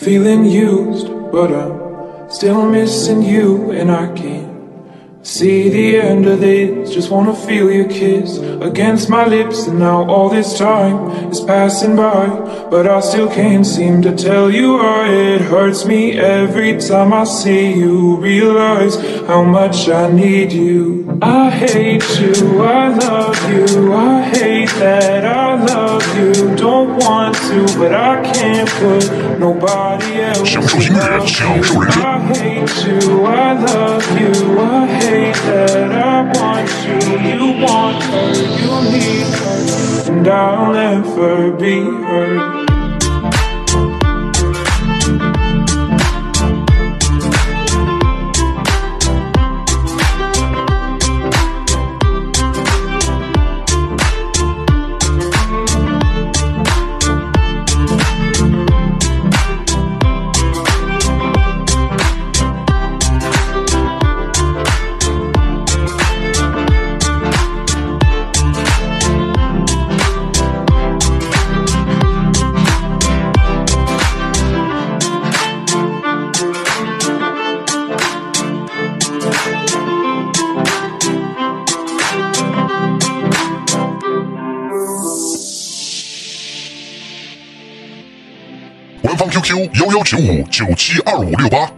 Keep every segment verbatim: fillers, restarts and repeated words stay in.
feeling used, but I'm still missing you, and I can't see the end of this. Just wanna feel your kiss against my lips, and now all this time is passing by, but I still can't seem to tell you why. It hurts me every time I see you, realize how much I need you. I hate you, I love you, I hate that I love you. Don't want to, but I can't put nobody else above you. I hate you, I love you, I hate that I want you. You want her, you need her, and I'll never be her. Q Q 幺幺九五九七二五六八。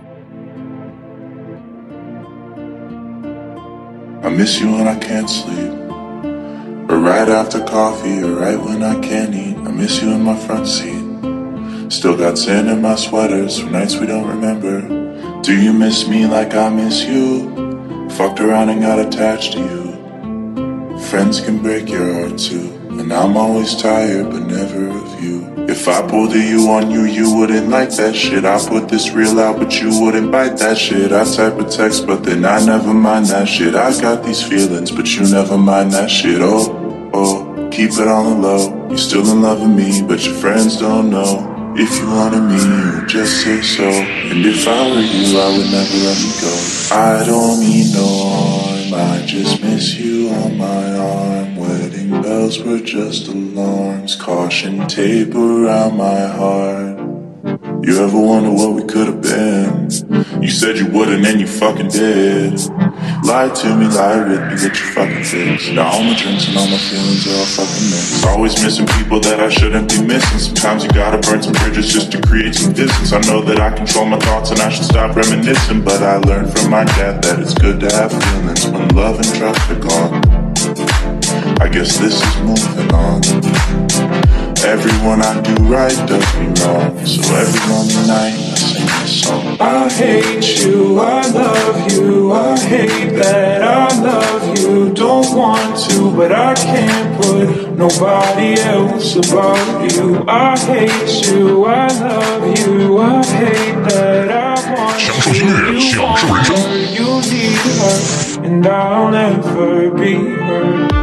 I miss you when I can't sleep, or right after coffee, or right when I can't eat. I miss you in my front seat. Still got sand in my sweaters for nights we don't remember. Do you miss me like I miss you? Fucked around and got attached to you. Friends can break your heart too, and I'm always tired but never of you. If I pulled a you on you, you wouldn't like that shit. I put this real out, but you wouldn't bite that shit. I type a text, but then I never mind that shit. I got these feelings, but you never mind that shit. Oh, oh, keep it on the low. You still in love with me, but your friends don't know. If you wanted me, you would just say so. And if I were you, I would never let you go. I don't mean no harm, I just miss you on my arm. Wedding bells were just alarms, caution tape around my heart. You ever wonder what we could have been? You said you wouldn't and you fucking did. Lie to me, lie with me, get your fucking fix. Now all my drinks and all my feelings are all fucking mixed. Always missing people that I shouldn't be missing. Sometimes you gotta burn some bridges just to create some distance. I know that I control my thoughts and I should stop reminiscing, but I learned from my dad that it's good to have feelings when love and trust are gone. I guess this is moving on. Everyone I do right does me wrong, so every lonely night I sing this song. I hate you, I love you, I hate that I love you. Don't want to, but I can't put nobody else above you. I hate you, I love you, I hate that I want you. You want her, you need her, and I'll never be her.